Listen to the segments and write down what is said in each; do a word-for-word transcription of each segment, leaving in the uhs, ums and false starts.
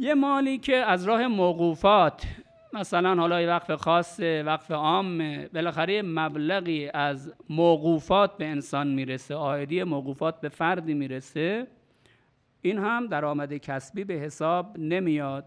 یه مالی که از راه موقوفات، مثلا حالا یه وقف خاص، وقف عام، بالاخره مبلغی از موقوفات به انسان میرسه، عائدی موقوفات به فردی میرسه، این هم درآمد کسبی به حساب نمیاد.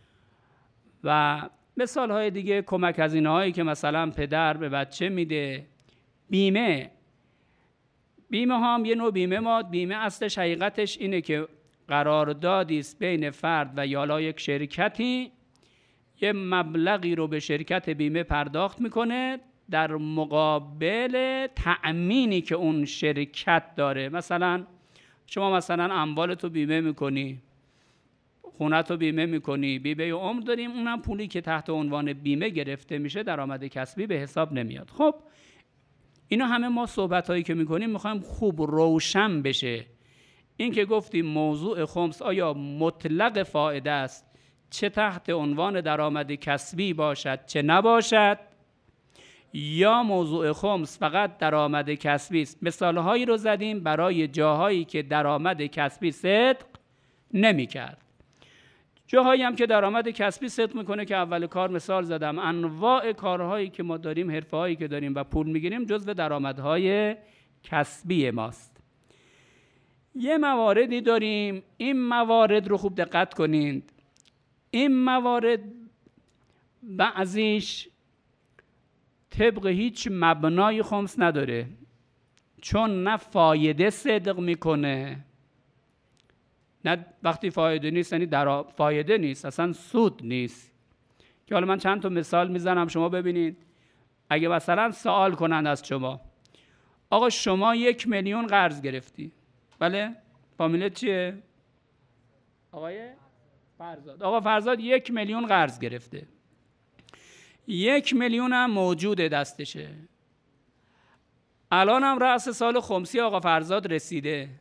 و مثال های دیگه کمک هزینه هایی که مثلا پدر به بچه میده، بیمه بیمه ها هم یه نوع بیمه ما بیمه اصلش حقیقتش اینه که قراردادی است بین فرد و یا یک شرکتی، یه مبلغی رو به شرکت بیمه پرداخت میکنه در مقابل تأمینی که اون شرکت داره. مثلا شما مثلا اموالتو بیمه میکنی، خونتو بیمه میکنی، بیمه عمر داریم، اونم پولی که تحت عنوان بیمه گرفته میشه درآمد کسبی به حساب نمیاد. خب اینا همه ما صحبتایی که میکنیم میخوایم خوب روشن بشه. این که گفتیم موضوع خمس آیا مطلق فائده است، چه تحت عنوان درآمد کسبی باشد چه نباشد، یا موضوع خمس فقط درآمد کسبی است. مثالهایی رو زدیم برای جاهایی که درآمد کسبی صدق نمی‌کرد. جاهایی هم که درآمد کسبی صدق میکنه که اول کار مثال زدم، انواع کارهایی که ما داریم، حرفه‌هایی که داریم و پول میگیریم جزو درآمدهای کسبی ماست. یه مواردی داریم، این موارد رو خوب دقت کنید. این موارد بعضیش طبق هیچ مبنای خمس نداره، چون نه فایده صدق میکنه، نه وقتی فایده نیست یعنی در فایده نیست، اصلا سود نیست. که حالا من چند تا مثال میزنم شما ببینید. اگه مثلا سوال کنند از شما، آقا شما یک میلیون قرض گرفتی، بله؟ فامیلت چیه؟ آقای فرزاد. آقا فرزاد یک میلیون قرض گرفته، یک میلیون هم موجوده دستشه. الان هم رأس سال خمسی آقا فرزاد رسیده،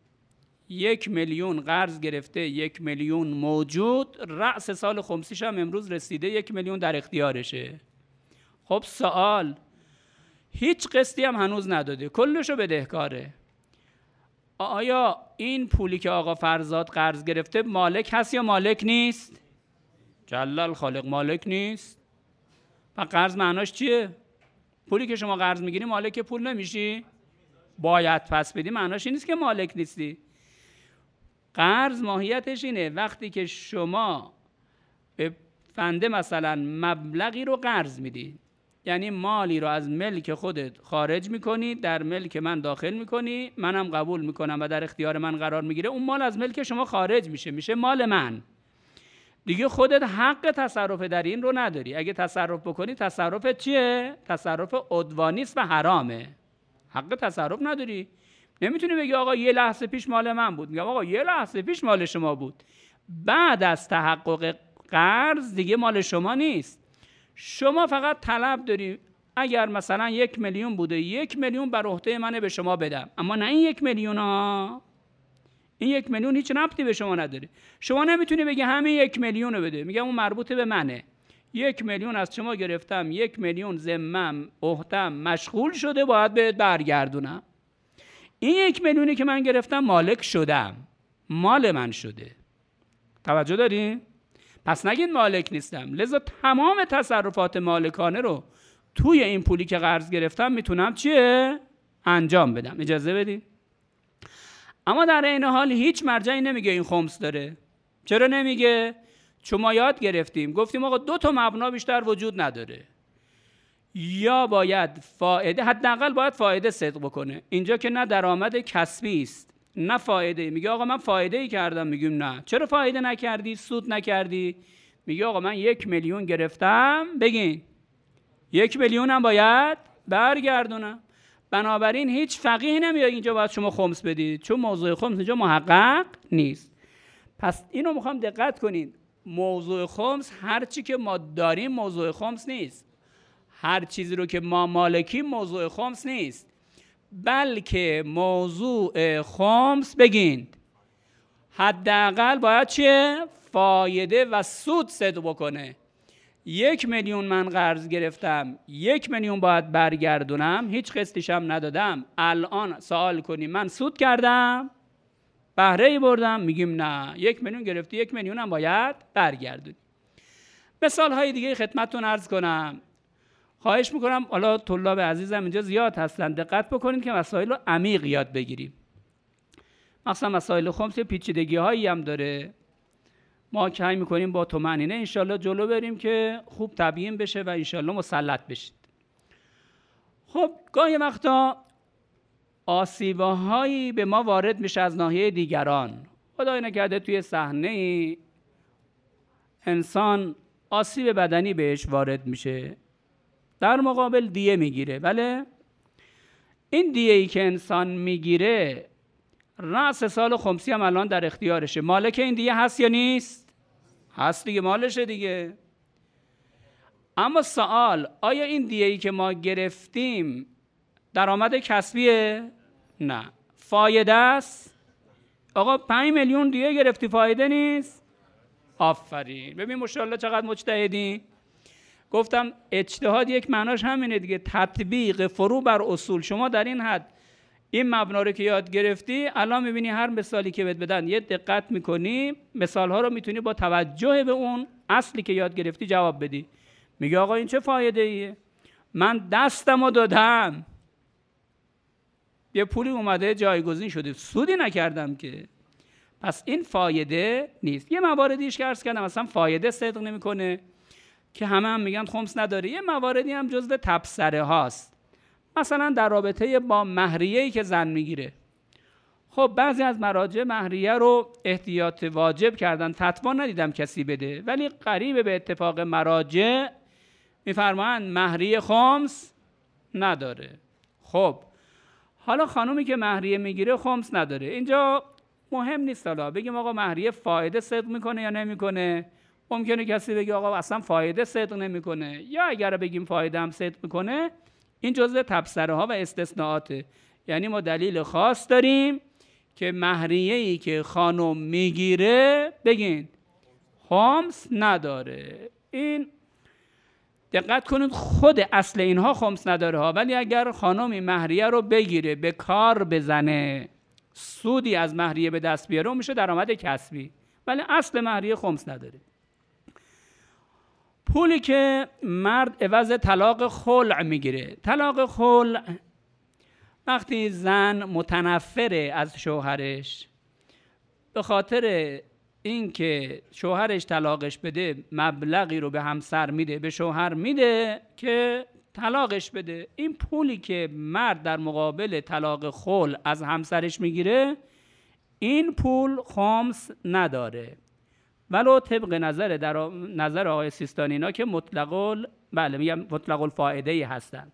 یک میلیون قرض گرفته، یک میلیون موجود، رأس سال خمسیش هم امروز رسیده، یک میلیون در اختیارشه. خب سوال، هیچ قسطی هم هنوز نداده، کلشو بدهکاره. آیا این پولی که آقا فرزاد قرض گرفته مالک هست یا مالک نیست؟ جلال خالق مالک نیست. و قرض معناش چیه؟ پولی که شما قرض میگیری مالک پول نمیشی؟ باید پس بدی، معناش این نیست که مالک نیستی. قرض ماهیتش اینه وقتی که شما به فنده مثلا مبلغی رو قرض میدی، یعنی مالی رو از ملک خودت خارج میکنی در ملک من داخل میکنی، منم قبول میکنم و در اختیار من قرار میگیره، اون مال از ملک شما خارج میشه، میشه مال من دیگه. خودت حق تصرف در این رو نداری. اگه تصرف بکنی تصرفت چیه؟ تصرف عدوانی است و حرامه، حق تصرف نداری. نمیتونی بگی آقا یه لحظه پیش مال من بود. میگم آقا یه لحظه پیش مال شما بود، بعد از تحقق قرض دیگه مال شما نیست. شما فقط طلب داری اگر مثلا یک میلیون بوده، یک میلیون بر عهده منه به شما بدم، اما نه این یک میلیون ها، این یک میلیون هیچ ربطی به شما نداره. شما نمیتونی بگی همین یک میلیون رو بده، میگم اون مربوط به منه، یک میلیون از شما گرفتم، یک میلیون ذمم عهدم مشغول شده، باید بهت برگردونم. این یک میلیونی که من گرفتم مالک شدم، مال من شده. توجه داری؟ پس نگید مالک نیستم. لذا تمام تصرفات مالکانه رو توی این پولی که قرض گرفتم میتونم چیه؟ انجام بدم. اجازه بدی؟ اما در این حال هیچ مرجعی نمیگه این خمس داره. چرا نمیگه؟ چون ما یاد گرفتیم، گفتیم آقا دو تا مبنا بیشتر وجود نداره. یا باید فایده، حداقل باید فایده صدق بکنه. اینجا که نه درآمد کسبی است نه فایده. میگه آقا من فایده ای کردم، میگیم نه. چرا فایده نکردی؟ سود نکردی؟ میگه آقا من یک میلیون گرفتم، بگین یک میلیون هم باید برگردونم. بنابراین هیچ فقیه نمیاد اینجا باید شما خمس بدید، چون موضوع خمس اینجا محقق نیست. پس اینو میخوام دقت کنید، موضوع خمس هر چی که ما داریم موضوع خمس نیست، هر چیزی رو که ما مالکیم موضوع خمس نیست، بلکه موضوع خمس بگین حداقل باید چیه؟ فایده و سود صدق بکنه. یک میلیون من قرض گرفتم، یک میلیون باید برگردونم، هیچ قسطیش هم ندادم. الان سوال کنی من سود کردم؟ بهره ای بردم، میگیم نه، یک میلیون گرفتی، یک میلیون هم باید برگردونی. مثال های دیگه خدمتتون عرض کنم. خواهش میکنم، حالا طلاب عزیزم اینجا زیاد هستن، دقت بکنید که مسائل رو عمیق یاد بگیریم. مثلا مسائل خمس پیچیدگی هایی هم داره، ما سعی میکنیم با طمأنینه انشالله جلو بریم که خوب تبیین بشه و انشالله مسلط بشید. خب گاهی وقتا آسیب‌هایی به ما وارد میشه از ناحیه دیگران. خدای نکرده توی صحنه انسان آسیب بدنی بهش وارد میشه، در مقابل دیه میگیره. بله، این دیه‌ای که انسان میگیره رأس سال خمسی هم الان در اختیارشه. مالک این دیه هست یا نیست؟ هست دیگه، مالشه دیگه. اما سوال، آیا این دیه‌ای که ما گرفتیم درآمد کسبیه؟ نه. فایده است؟ آقا پنج میلیون دیه گرفتی، فایده نیست؟ آفرین. ببین ماشاءالله چقدر مجتهدین. گفتم اجتهاد یک معناش همینه دیگه، تطبیق فرو بر اصول. شما در این حد این مبنا رو که یاد گرفتی، الان میبینی هر مثالی که بهت بدن یه دقت میکنی، مثال ها رو میتونی با توجه به اون اصلی که یاد گرفتی جواب بدی. میگه آقا این چه فایده ایه؟ من دستمو دادم، یه پولی اومده جایگزین شده، سودی نکردم که، پس این فایده نیست. یه مواردیش که عرض کردم مثلا فایده صدق نمیکنه که همه هم میگن خمس نداره. یه مواردی هم جزو تبصره هاست، مثلا در رابطه با مهریه‌ای که زن میگیره. خب بعضی از مراجع مهریه رو احتیاط واجب کردن، فتوا ندیدم کسی بده، ولی قریب به اتفاق مراجع میفرمایند مهریه خمس نداره. خب حالا خانومی که مهریه میگیره خمس نداره، اینجا مهم نیست حالا بگیم آقا مهریه فایده صدق میکنه یا نمیکنه. ممکنه کسی بگه آقا اصلا فایده صدق نمیکنه، یا اگر بگیم فایده هم صدق میکنه، این جزء تبصره ها و استثناءاته. یعنی ما دلیل خاص داریم که مهریه‌ای که خانم میگیره بگین خمس نداره. این دقت کنید، خود اصل اینها خمس نداره ها، ولی اگر خانمی مهریه رو بگیره به کار بزنه، سودی از مهریه به دست بیاره، میشه درآمد کسبی، ولی اصل مهریه خمس نداره. پولی که مرد عوض طلاق خلع میگیره. طلاق خلع وقتی زن متنفره از شوهرش، به خاطر اینکه شوهرش طلاقش بده مبلغی رو به همسر میده، به شوهر میده که طلاقش بده. این پولی که مرد در مقابل طلاق خلع از همسرش میگیره، این پول خمس نداره، ولو طبق نظر در نظر آقای سیستانی اینا که مطلق ال بله میگم مطلق الفائده ای هستند.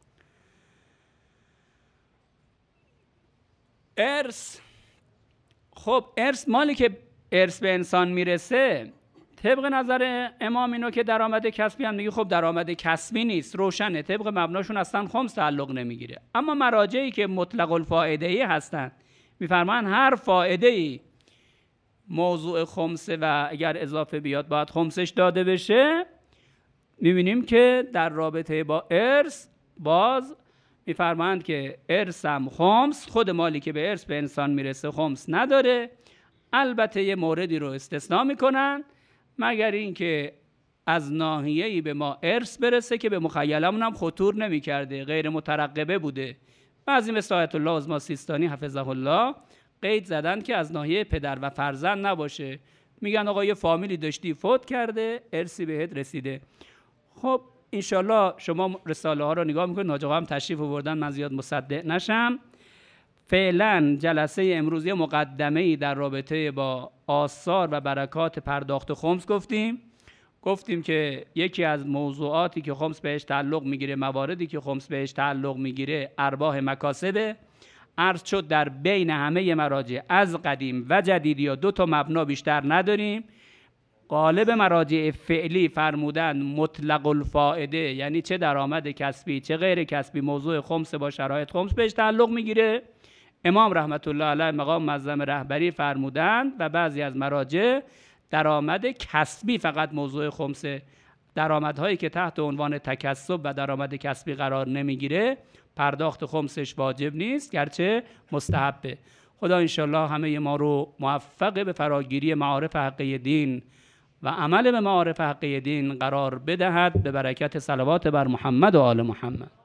ارث. خب ارث، مالی که ارث به انسان میرسه، طبق نظر امام اینو که درآمد کسبی هم میگه خب درآمد کسبی نیست، روشنه، طبق مبناشون اصلا خمس تعلق نمیگیره. اما مراجعی که مطلق الفائده ای هستند میفرمان هر فائده ای موضوع خمسه و اگر اضافه بیاد باید خمسش داده بشه. میبینیم که در رابطه با ارث باز میفرمایند که ارث هم خمس، خود مالی که به ارث به انسان میرسه خمس نداره. البته یه موردی رو استثناء میکنن، مگر اینکه از ناحیه‌ای به ما ارث برسه که به مخیلمون هم خطور نمیکرده، غیر مترقبه بوده. بعضی مثل آیت الله عظمی سیستانی حفظه الله قید زدن که از ناحیه پدر و فرزند نباشه. میگن آقا یه فامیلی داشتی فوت کرده، ارثی بهت رسیده. خب انشالله شما رساله ها رو نگاه میکنید، ناجی آقا هم تشریف آوردن، من زیاد مصدق نشم. فعلا جلسه امروز یه مقدمه‌ای در رابطه با آثار و برکات پرداخت خمس گفتیم. گفتیم که یکی از موضوعاتی که خمس بهش تعلق میگیره، مواردی که خمس بهش تعلق میگیره، ارباح مکاسبه. عرض شد در بین همه مراجع از قدیم و جدید یا دو تا مبنا بیشتر نداریم. غالب مراجع فعلی فرمودن مطلق الفائده، یعنی چه درآمد کسبی چه غیر کسبی موضوع خمس با شرایط خمس بهش تعلق میگیره. امام رحمت الله علیه مقام معظم رهبری فرمودند و بعضی از مراجع درآمد کسبی فقط موضوع خمسه. درآمدهایی که تحت عنوان تکسب و درآمد کسبی قرار نمیگیره پرداخت خمسش واجب نیست، گرچه مستحبه. خدا انشالله همه ما رو موفق به فراگیری معارف حقه دین و عمل به معارف حقه دین قرار بدهد، به برکت صلوات بر محمد و آل محمد.